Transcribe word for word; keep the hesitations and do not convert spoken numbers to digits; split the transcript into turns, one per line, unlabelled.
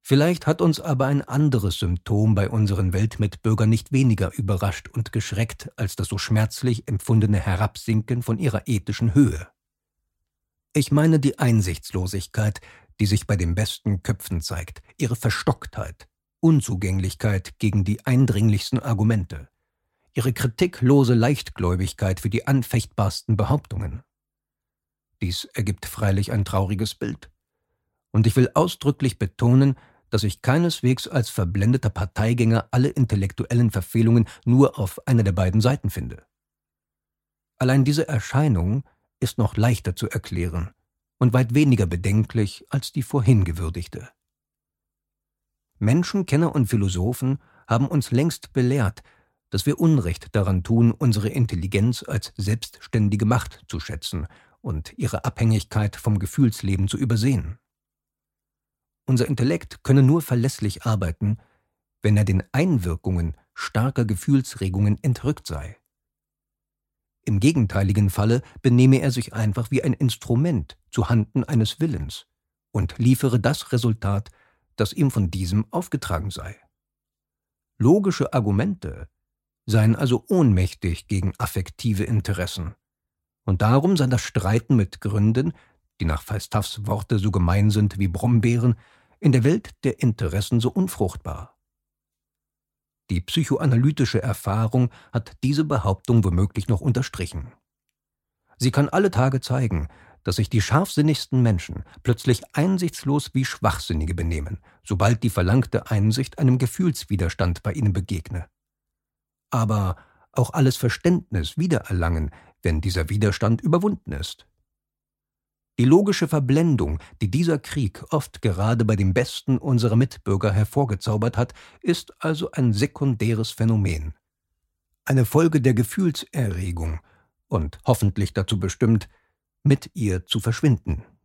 Vielleicht hat uns aber ein anderes Symptom bei unseren Weltmitbürgern nicht weniger überrascht und geschreckt als das so schmerzlich empfundene Herabsinken von ihrer ethischen Höhe. Ich meine die Einsichtslosigkeit, die sich bei den besten Köpfen zeigt, ihre Verstocktheit, Unzugänglichkeit gegen die eindringlichsten Argumente, ihre kritiklose Leichtgläubigkeit für die anfechtbarsten Behauptungen. Dies ergibt freilich ein trauriges Bild. Und ich will ausdrücklich betonen, dass ich keineswegs als verblendeter Parteigänger alle intellektuellen Verfehlungen nur auf einer der beiden Seiten finde. Allein diese Erscheinung ist noch leichter zu erklären und weit weniger bedenklich als die vorhin gewürdigte. Menschenkenner und Philosophen haben uns längst belehrt, dass wir Unrecht daran tun, unsere Intelligenz als selbstständige Macht zu schätzen und ihre Abhängigkeit vom Gefühlsleben zu übersehen. Unser Intellekt könne nur verlässlich arbeiten, wenn er den Einwirkungen starker Gefühlsregungen entrückt sei. Im gegenteiligen Falle benehme er sich einfach wie ein Instrument zuhanden eines Willens und liefere das Resultat, das ihm von diesem aufgetragen sei. Logische Argumente seien also ohnmächtig gegen affektive Interessen, und darum sei das Streiten mit Gründen, die nach Falstaffs Worte so gemein sind wie Brombeeren, in der Welt der Interessen so unfruchtbar. Die psychoanalytische Erfahrung hat diese Behauptung womöglich noch unterstrichen. Sie kann alle Tage zeigen, dass sich die scharfsinnigsten Menschen plötzlich einsichtslos wie Schwachsinnige benehmen, sobald die verlangte Einsicht einem Gefühlswiderstand bei ihnen begegne. Aber auch alles Verständnis wiedererlangen, wenn dieser Widerstand überwunden ist. Die logische Verblendung, die dieser Krieg oft gerade bei den Besten unserer Mitbürger hervorgezaubert hat, ist also ein sekundäres Phänomen, eine Folge der Gefühlserregung und hoffentlich dazu bestimmt, mit ihr zu verschwinden.